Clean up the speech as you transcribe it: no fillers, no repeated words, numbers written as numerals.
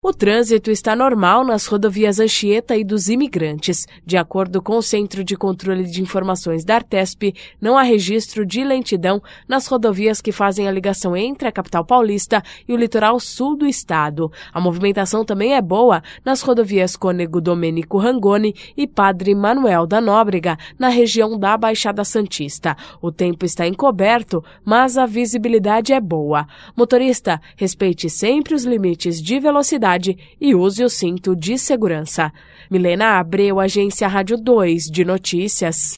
O trânsito está normal nas rodovias Anchieta e dos Imigrantes. De acordo com o Centro de Controle de Informações da Artesp, não há registro de lentidão nas rodovias que fazem a ligação entre a capital paulista e o litoral sul do estado. A movimentação também é boa nas rodovias Cônego Domênico Rangoni e Padre Manuel da Nóbrega, na região da Baixada Santista. O tempo está encoberto, mas a visibilidade é boa. Motorista, respeite sempre os limites de velocidade e use o cinto de segurança. Milena Abreu, Agência Rádio 2 de Notícias.